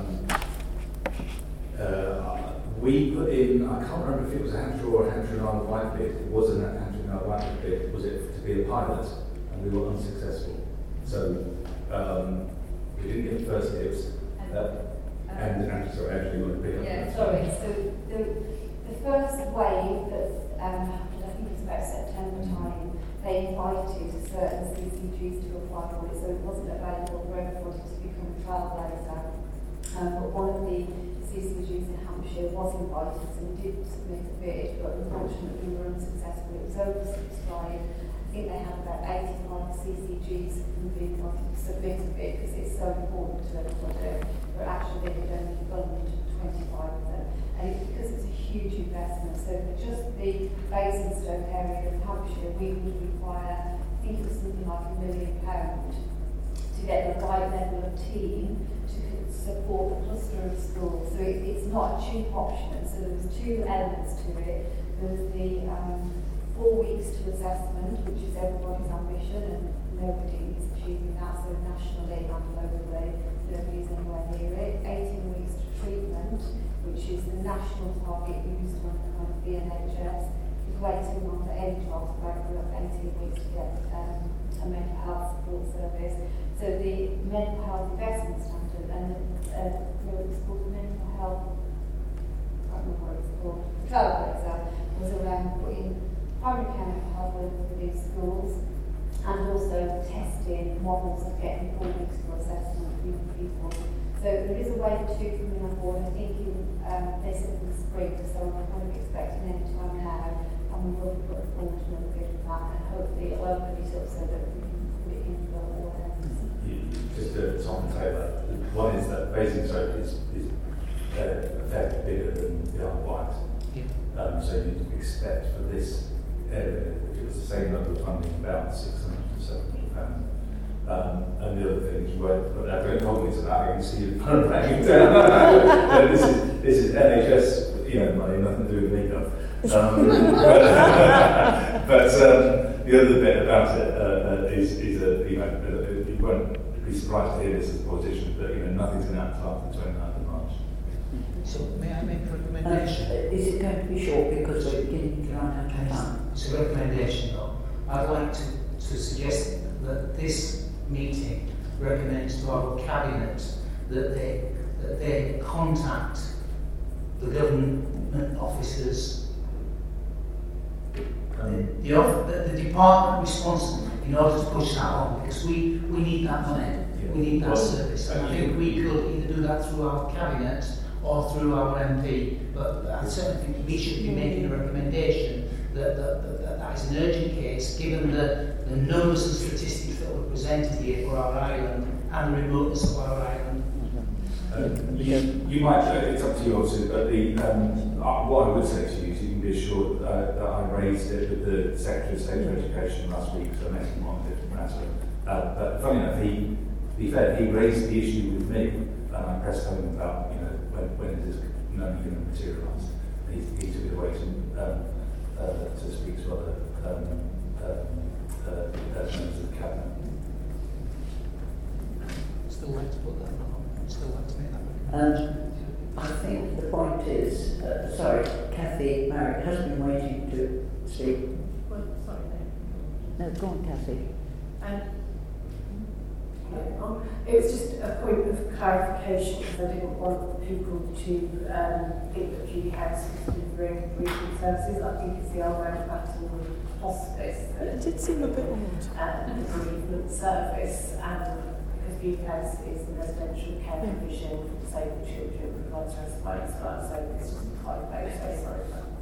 we put in. I can't remember if it was a Hampshire or a Hampshire and Isle of Wight bid. It wasn't a Hampshire and Isle of Wight bid. Was it to be a pilot? And we were unsuccessful. So we didn't get the first dibs. And actually want to pick up. Yeah, sorry. So the first wave that happened, I think it was about September time, they invited certain CCGs to apply for it, so it wasn't available for everybody to become a trailblazer. But one of the CCGs in Hampshire Hampshire was invited and did submit a bid, but unfortunately we were unsuccessful. It was oversubscribed. I think they had about 85 CCGs who did want to submit a bid because it's so important to everybody, but actually they could only fund 25 of them. And it's because it's a huge investment. So for just the Basingstoke area of Hampshire, we would require, I think it was something like £1 million to get the right level of team to support the cluster of schools. So it's not a cheap option. So there was two elements to it. There was the 4 weeks to assessment, which is everybody's ambition, and nobody is achieving that. So nationally and locally, nobody's anywhere near it. 18 weeks to treatment, which is the national target used on the NHS. Is waiting on for any child to go for 18 weeks to get a mental health support service. So the mental health investment standard and it's called the mental health, I don't know what it's called, the trailblazer was around putting primary care mental health for these schools and also testing models of getting 4 weeks for assessment of young people. So there is a wave 2 coming on board. I think they said in the spring, so I'm kind of expecting any time now, and we will put forward another bit of that, and hopefully it'll open it up so that we can put it in for all ends. Just to Tom Taylor, one is that Basingstoke is a fair bit bigger than the Isle of Wight. So you'd expect for this area, if it was the same level of funding, about 600 to 700 pounds. And the other thing is, I don't hold me to that, I can see you kind of banging down. This is NHS, money, nothing to do with makeup. But the other bit about it is you won't be surprised to hear this as a politician, but nothing's going to happen after 29th of March. So may I make a recommendation? Is it going to be short because we're beginning to run out of time? It's a recommendation though. I'd like to suggest that this meeting recommends to our cabinet that they contact the government officers, the department responsible, in order to push that on, because we need that money, we need that service. And I think we could either do that through our cabinet or through our MP, but I certainly think we should be making a recommendation that is an urgent case, given the numbers and statistics that were presented here for our island and the remoteness of our island. You might, it's up to you obviously, but what I would say to you is you can be assured that I raised it with the Secretary of State for Education last week, so I met him on a different matter. But funny enough, he raised the issue with me, and I pressed home about when it is only going to materialise. He took it away to speak to other members of the cabinet. Still like to put that on. Still like to make that. I think the point is, Kathy Marriott has been waiting to speak. Well, sorry, No, go on, Kathy. it was just a point of clarification because I didn't want people to think that Julie House was delivering bereavement services. I think it's the old pattern with hospice that It did seem a bit odd. the bereavement service, because Julie House is the residential care provision for disabled children with lots of respite as well, so it's just a typo, so sorry for that.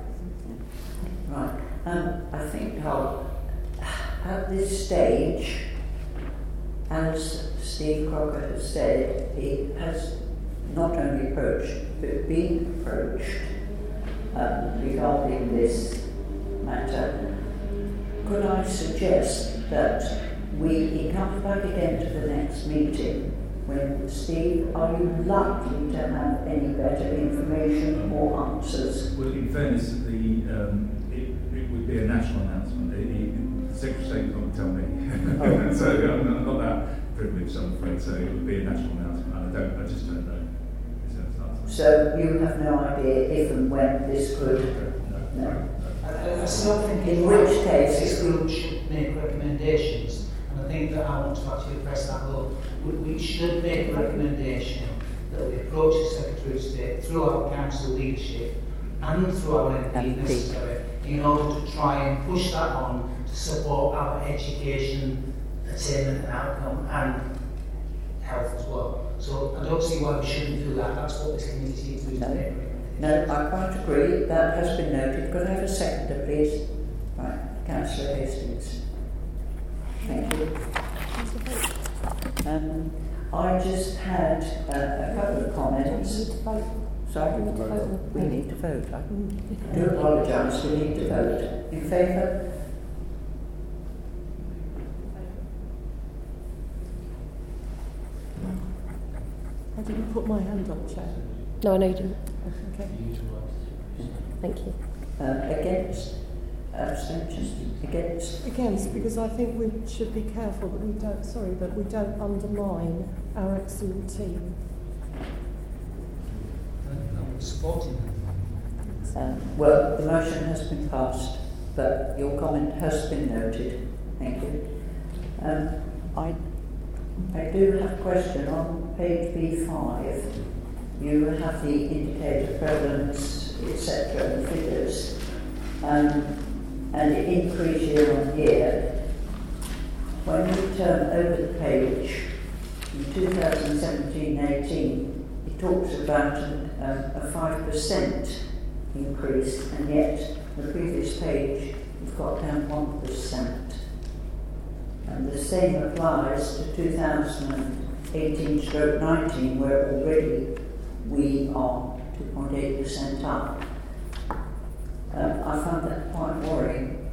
Right. I think at this stage, as Steve Crocker has said, he has not only approached, but been approached regarding this matter. Could I suggest that he comes back again to the next meeting when, Steve, are you likely to have any better information or answers? Well, in fairness, it would be a national announcement. The Secretary of State is not going to tell me. So I'm not that privileged, I'm afraid. So it would be a national announcement, and I just don't know. So you have no idea if and when this could? No. I still think in which case this group should make recommendations, and I think that I want to actually press that vote. We should make a recommendation that we approach the Secretary of State through our council leadership and through our MP necessary in order to try and push that on to support our education, attainment and outcome and health as well. So I don't see why we shouldn't do that. That's what this committee seems to do today. No, I quite agree. That has been noted. Could I have a seconder, please? Right, Councillor Hastings. Thank you. I just had a couple of comments. Sorry? We need to vote. I do apologise. We need to vote. In favour? I didn't put my hand up, Chair. No, I know you didn't. Okay. Thank you. Against? Abstentions? Against? Against, because I think we should be careful that we don't undermine our excellent team. Supporting Well, the motion has been passed, but your comment has been noted. Thank you. I do have a question on page B5. You have the indicator prevalence, etc., and figures, and it increased year on year. When we turn over the page, in 2017-18, it talks about a 5% increase, and yet the previous page we've got down 1%. And the same applies to 2018-19, where already we are 2.8% up. I found that quite worrying.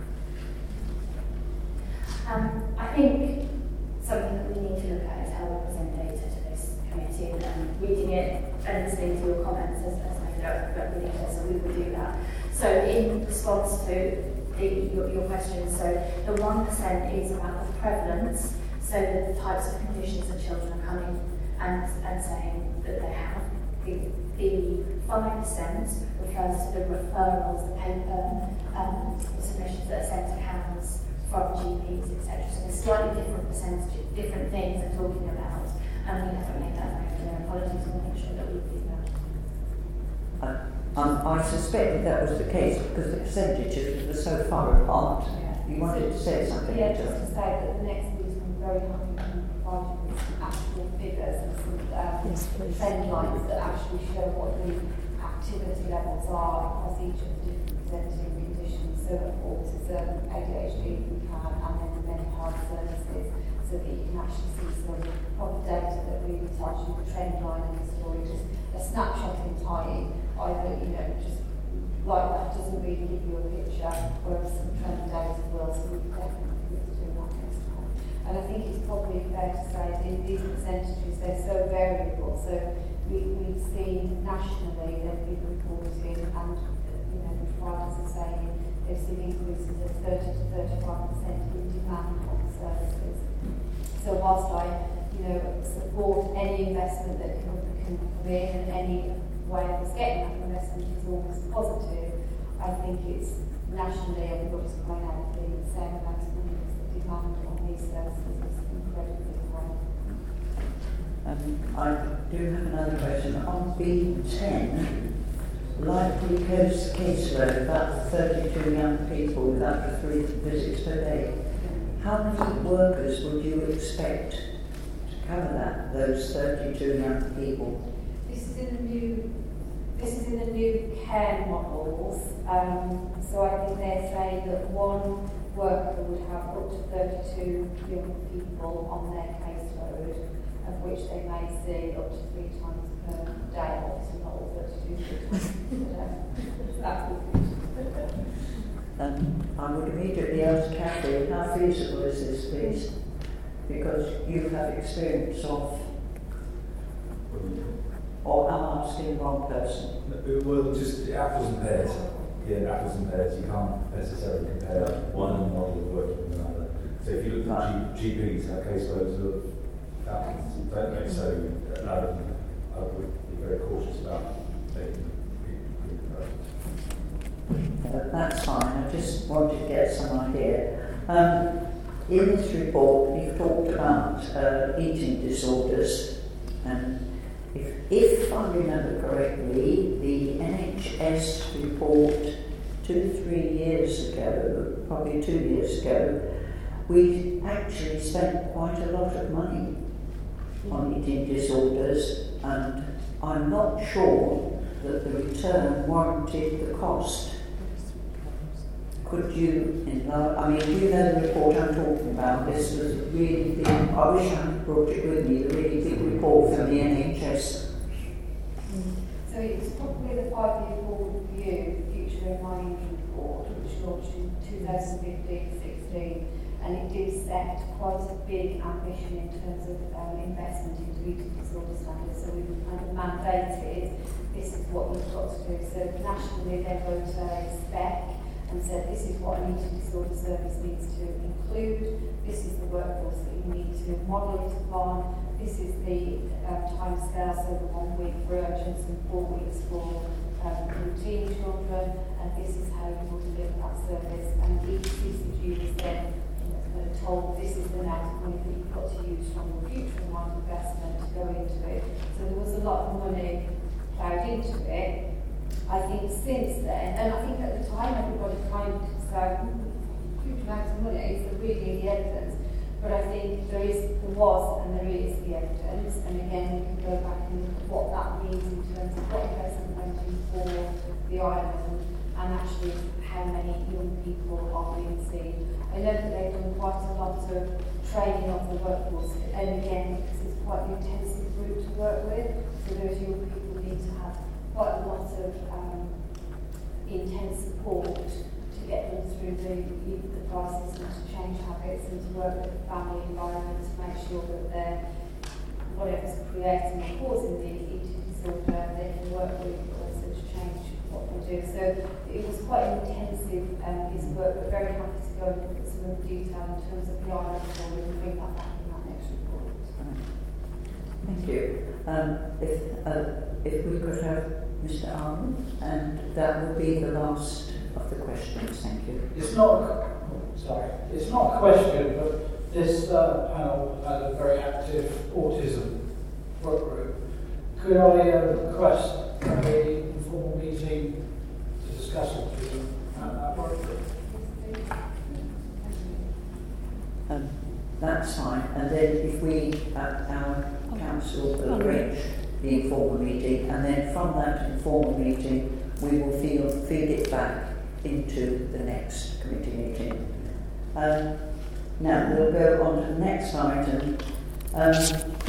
I think something that we need to look at is how we present data to this committee, and reading it and listening to your comments as made up, but we need to, so we will do that. So in response to your question, so the 1% is about the prevalence, so the types of conditions that children are coming and saying that they have. The 5% refers to the referrals, the paper submissions that are sent to CAMHS from GPs, etc. So there's slightly different percentages, different things they're talking about, and we haven't made that very clear. Apologies, we'll make sure that we do that. I suspected that was the case because the percentages were so far apart. Yeah. You wanted to say something? Yeah, just to say that the next meeting will be very happy to provide you with some actual figures and some trend lines that actually show what the activity levels are across each of the different presenting conditions. So autism, ADHD, we can, and then the mental health services, so that you can actually see some proper data that really tells you the trend line in the story. Just a snapshot in time, either, just like that doesn't really give you a picture, whereas some trend data will, so we definitely need to do that next time. And I think it's probably fair to say that these percentages, they're so variable, so we've seen nationally they've been reporting, and the providers are saying they've seen increases of 30 to 35% in demand on services. So whilst I support any investment that can come in, and any way of us getting that investment is always positive, I think it's nationally, and we've got to point out the same amount of money as the demand on these services is incredibly high. I do have another question. On B10, likely caseload, about 32 young people with up to 3 visits per day. How many workers would you expect to cover those 32 young people? This is in the new care models. So I think they're saying that one worker would have up to 32 young people on their caseload, of which they may see up to 3 times per day. Obviously not all 32 times per day. That would be. I would immediately ask Kathy, how feasible is this, please? Because you have experience of, or I'm asking the wrong person. Well, just apples and pears. Yeah, apples and pears. You can't necessarily compare one model of working with another. So if you look at GPs, have caseloads of thousands, don't they? So I would be very cautious about taking people. That's fine, I just wanted to get some idea. In this report, you've talked about eating disorders, and if I remember correctly, the NHS report 2-3 years ago, probably 2 years ago, we actually spent quite a lot of money on eating disorders, and I'm not sure that the return warranted the cost. Could you enlarge? I mean, you know the report I'm talking about. This was a really big, I wish I had brought it with me, the really big report from the NHS. So it's probably the 5-year forward view, Future in Mind report, which launched in 2015-16, and it did set quite a big ambition in terms of investment into eating disorder standards. So we kind of mandated this is what you've got to do. So nationally they wrote a spec and said this is what an eating disorder service needs to include, this is the workforce that you need to model it upon, this is the time scale, so the 1 week for urgents and 4 weeks for routine children, and this is how you will deliver that service. And each CCG was then told this is the amount of money that you've got to use from your future amount of investment to go into it. So there was a lot of money ploughed into it. I think since then, and I think at the time everybody kind of said huge amounts of money, so really the evidence. But I think there was and there is the evidence, and again we can go back and look at what that means in terms of what investment went in for the island and actually how many young people are being seen. I know that they've done quite a lot of training of the workforce, and again because it's quite an intensive group to work with, so those young people need to have quite a lot of intense support to get them through the process and to change habits and to work with the family environment to make sure that they're, whatever's creating or causing the eating disorder, they can work with, but also to change what they do. So it was quite an intensive piece of work, but very happy to go and look at some of the detail in terms of the island, so we can bring that back in that next report. Thank you. If we could have Mr. Arnold, and that would be the last of the questions. Thank you. It's not a question, but this panel had a very active autism work group. Could I request a informal meeting to discuss autism at that work group? That's fine. And then if we at our council arrange the informal meeting, and then from that informal meeting we will feed it back into the next committee meeting. Now we'll go on to the next item.